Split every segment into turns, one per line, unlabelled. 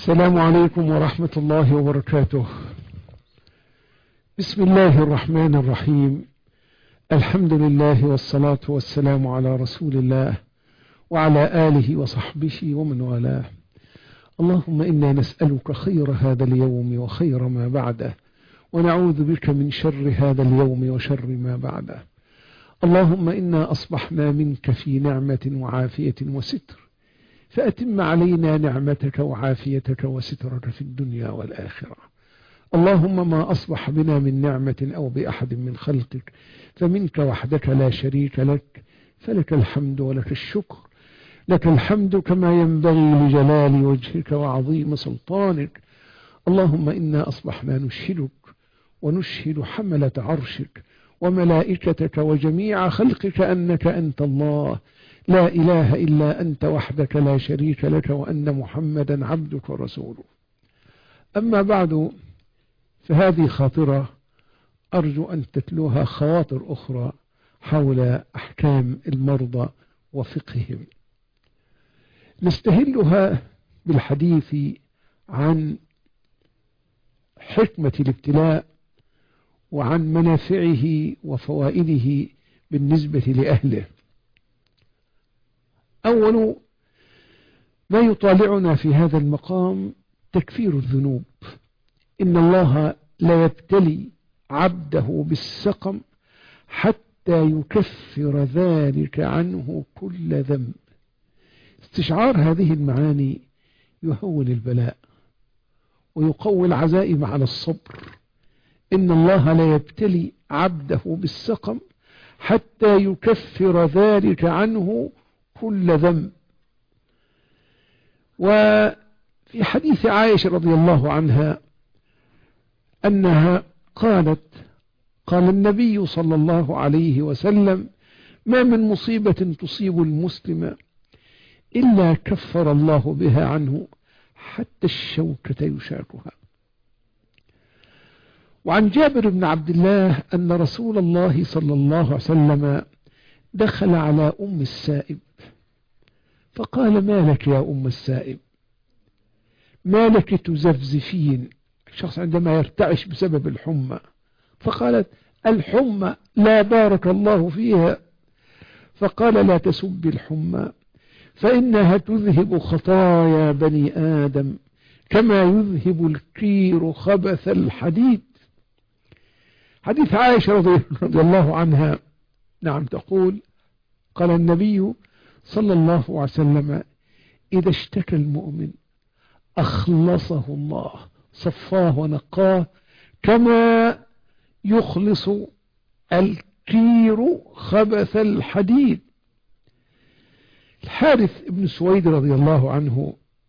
السلام عليكم ورحمة الله وبركاته. بسم الله الرحمن الرحيم. الحمد لله والصلاة والسلام على رسول الله وعلى آله وصحبه ومن والاه. اللهم إنا نسألك خير هذا اليوم وخير ما بعده، ونعوذ بك من شر هذا اليوم وشر ما بعده. اللهم إنا أصبحنا منك في نعمة وعافية وستر، فأتم علينا نعمتك وعافيتك وسترك في الدنيا والآخرة. اللهم ما أصبح بنا من نعمة أو بأحد من خلقك فمنك وحدك لا شريك لك، فلك الحمد ولك الشكر. لك الحمد كما ينبغي لجلال وجهك وعظيم سلطانك. اللهم إنا أصبحنا نشهدك ونشهد حملة عرشك وملائكتك وجميع خلقك أنك أنت الله لا إله إلا أنت وحدك لا شريك لك، وأن محمدا عبدك ورسوله. أما بعد، فهذه خاطرة أرجو أن تتلوها خواطر أخرى حول أحكام المرضى وفقههم. نستهلها بالحديث عن حكمة الابتلاء وعن منافعه وفوائده بالنسبة لأهله. أول ما يطالعنا في هذا المقام تكفير الذنوب. إن الله لا يبتلي عبده بالسقم حتى يكفر ذلك عنه كل ذنب. استشعار هذه المعاني يهون البلاء ويقوي العزائم على الصبر. إن الله لا يبتلي عبده بالسقم حتى يكفر ذلك عنه كل ذنب. وفي حديث عائشة رضي الله عنها أنها قالت: قال النبي صلى الله عليه وسلم: ما من مصيبة تصيب المسلم إلا كفر الله بها عنه حتى الشوكة يشاكها. وعن جابر بن عبد الله أن رسول الله صلى الله عليه وسلم دخل على أم السائب فقال: ما لك يا أم السائب؟ ما لك تزفزفين؟ الشخص عندما يرتعش بسبب الحمى. فقالت: الحمى لا بارك الله فيها. فقال: لا تسب الحمى، فإنها تذهب خطايا بني آدم كما يذهب الكير خبث الحديد. حديث عائشة رضي الله عنها نعم تقول: قال النبي صلى الله عليه وسلم: إذا اشتكى المؤمن أخلصه الله، صفاه ونقاه كما يخلص الكير خبث الحديد. الحارث بن سويد رضي الله عنه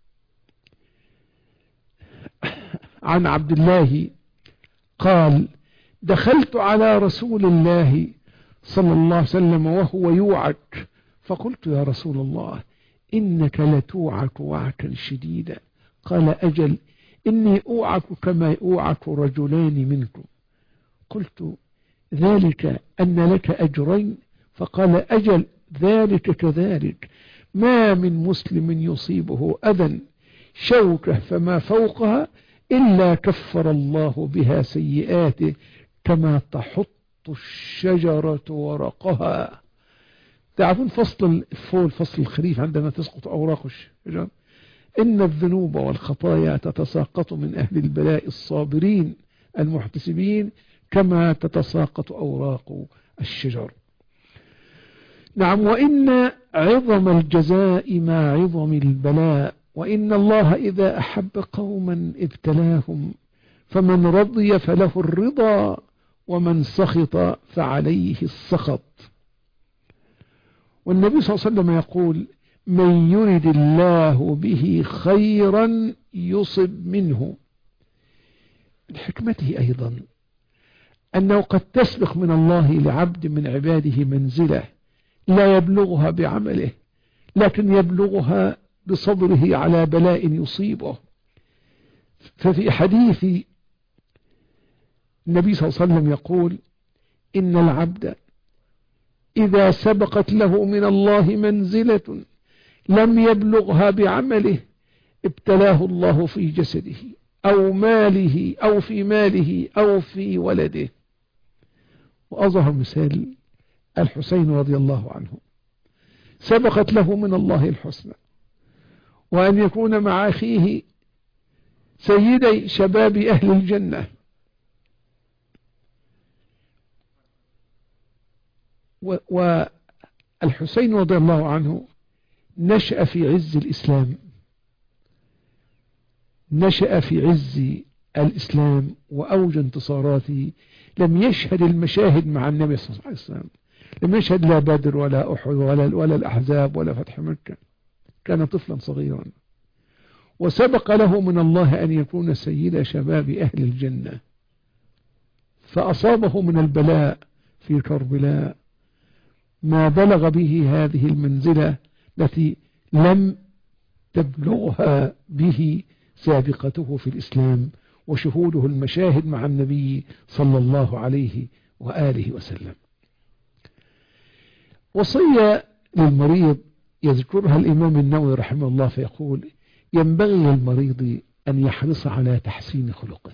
عن عبد الله قال: دخلت على رسول الله صلى الله عليه وسلم وهو يوعك، فقلت: يا رسول الله، إنك لتوعك وعكا شديدا. قال: أجل، إني أوعك كما أوعك رجلان منكم. قلت: ذلك أن لك أجرين؟ فقال: أجل، ذلك كذلك. ما من مسلم يصيبه أذى شوكة فما فوقها إلا كفر الله بها سيئاته كما تحط الشجرة ورقها. تعرفون فصل الفول، فصل الخريف، عندما تسقط أوراق الشجر، إن الذنوب والخطايا تتساقط من أهل البلاء الصابرين المحتسبين كما تتساقط أوراق الشجر. نعم، وإن عظم الجزاء مع عظم البلاء، وإن الله إذا أحب قوما ابتلاهم، فمن رضي فله الرضا ومن سخط فعليه السخط. والنبي صلى الله عليه وسلم يقول: من يرد الله به خيرا يصب منه. من حكمته أيضا أنه قد تسبق من الله لعبد من عباده منزله لا يبلغها بعمله، لكن يبلغها بصبره على بلاء يصيبه. ففي حديث النبي صلى الله عليه وسلم يقول: إن العبد إذا سبقت له من الله منزلة لم يبلغها بعمله ابتلاه الله في جسده أو ماله أو في ماله أو في ولده. وأظهر مثال الحسين رضي الله عنه، سبقت له من الله الحسنى، وأن يكون مع أخيه سيدي شباب أهل الجنة. والحسين رضي الله عنه نشأ في عز الإسلام، نشأ في عز الإسلام وأوج انتصاراته. لم يشهد المشاهد مع النبي صلى الله عليه وسلم، لم يشهد لا بدر ولا أحد ولا الأحزاب ولا فتح مكة، كان طفلا صغيرا، وسبق له من الله أن يكون سيد شباب أهل الجنة، فأصابه من البلاء في كربلاء ما بلغ به هذه المنزلة التي لم تبلغها به سابقته في الإسلام وشهوده المشاهد مع النبي صلى الله عليه وآله وسلم. وصية للمريض يذكرها الإمام النووي رحمه الله فيقول: ينبغي للمريض أن يحرص على تحسين خلقه،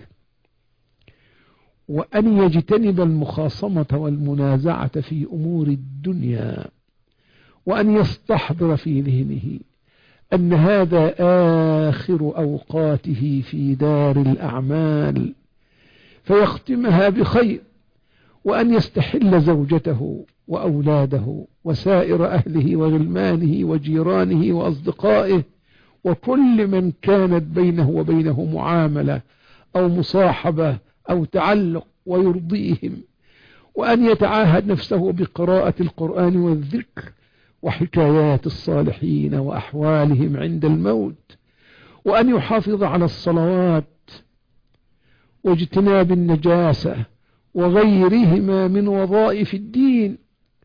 وأن يجتنب المخاصمة والمنازعة في أمور الدنيا، وأن يستحضر في ذهنه أن هذا آخر أوقاته في دار الأعمال فيختمها بخير، وأن يستحل زوجته وأولاده وسائر أهله وغلمانه وجيرانه وأصدقائه وكل من كانت بينه وبينه معاملة أو مصاحبة أو تعلق ويرضيهم، وأن يتعاهد نفسه بقراءة القرآن والذكر وحكايات الصالحين وأحوالهم عند الموت، وأن يحافظ على الصلوات واجتناب النجاسة وغيرهما من وظائف الدين،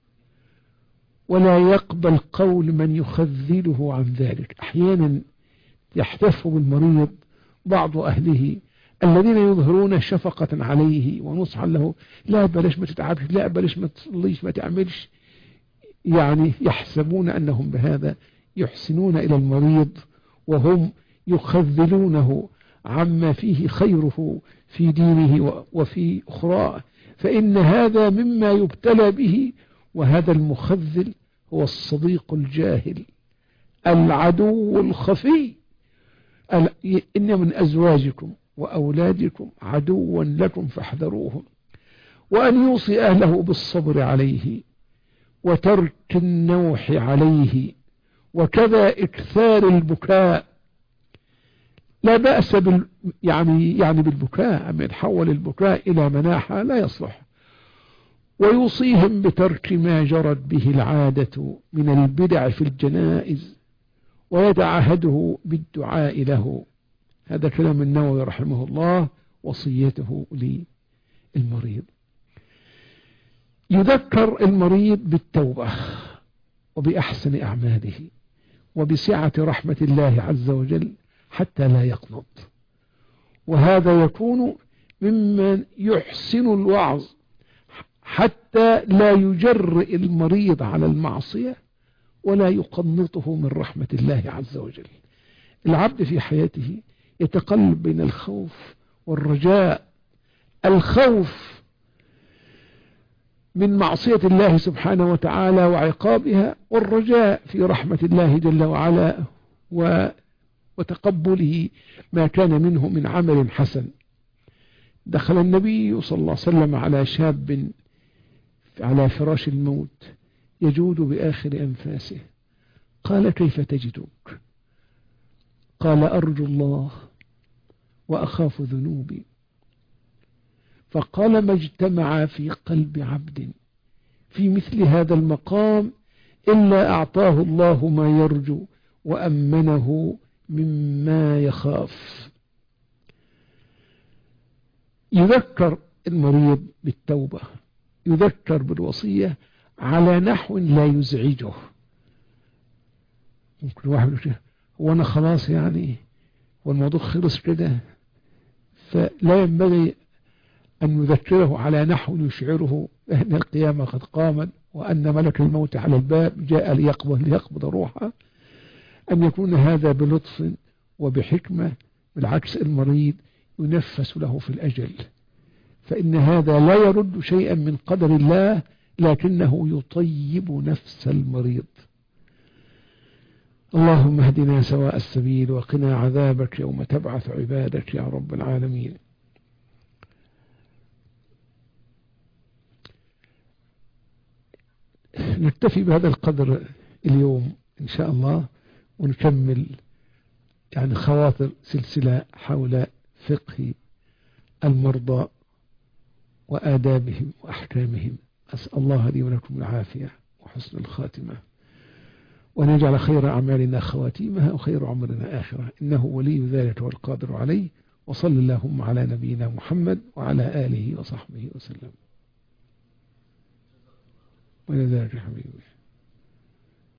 ولا يقبل قول من يخذله عن ذلك. أحيانا يحتف بالمريض بعض أهله الذين يظهرون شفقة عليه ونصحا له: لا بلاش ما تتعبش، لا بلاش ما تصليش، ما تعملش، يعني يحسبون أنهم بهذا يحسنون إلى المريض وهم يخذلونه عما فيه خيره في دينه وفي أخراه، فإن هذا مما يبتلى به. وهذا المخذل هو الصديق الجاهل العدو الخفي. إن من أزواجكم وأولادكم عدوا لكم فاحذروهم. وأن يوصي أهله بالصبر عليه وترك النوح عليه، وكذا إكثار البكاء. لا بأس يعني بالبكاء، أما يتحول البكاء إلى مناحة لا يصلح. ويوصيهم بترك ما جرت به العادة من البدع في الجنائز، ويتعهده بالدعاء له. هذا كلام النووي رحمه الله، وصيته للمريض. يذكر المريض بالتوبة وبأحسن أعماله وبسعة رحمة الله عز وجل حتى لا يقنط، وهذا يكون ممن يحسن الوعظ حتى لا يجرئ المريض على المعصية ولا يقنطه من رحمة الله عز وجل. العبد في حياته يتقلب بين الخوف والرجاء، الخوف من معصية الله سبحانه وتعالى وعقابها، والرجاء في رحمة الله جل وعلا وتقبله ما كان منه من عمل حسن. دخل النبي صلى الله عليه وسلم على شاب على فراش الموت يجود بآخر أنفاسه، قال: كيف تجدك؟ قال: أرجو الله وأخاف ذنوبي. فقال: ما اجتمع في قلب عبد في مثل هذا المقام إلا أعطاه الله ما يرجو وأمنه مما يخاف. يذكر المريض بالتوبة، يذكر بالوصية على نحو لا يزعجه. ممكن واحد يقول: هو أنا خلاص يعني والموضوع خلص كده؟ فلا ينبغي أن يذكره على نحو يشعره أن القيامة قد قامت وأن ملك الموت على الباب جاء ليقبض روحه. أن يكون هذا بلطف وبحكمة. بالعكس المريض ينفس له في الأجل، فإن هذا لا يرد شيئا من قدر الله، لكنه يطيب نفس المريض. اللهم اهدنا سواء السبيل وقنا عذابك يوم تبعث عبادك يا رب العالمين. نكتفي بهذا القدر اليوم إن شاء الله، ونكمل يعني خواطر سلسلة حول فقه المرضى وآدابهم وأحكامهم. أسأل الله لي ولكم العافية وحسن الخاتمة، وأن يجعل خير أعمالنا خواتيمها وخير عمرنا آخرة، إنه ولي ذلك والقادر عليه. وصل اللهم على نبينا محمد وعلى آله وصحبه وسلم. وجزاك حبيبي.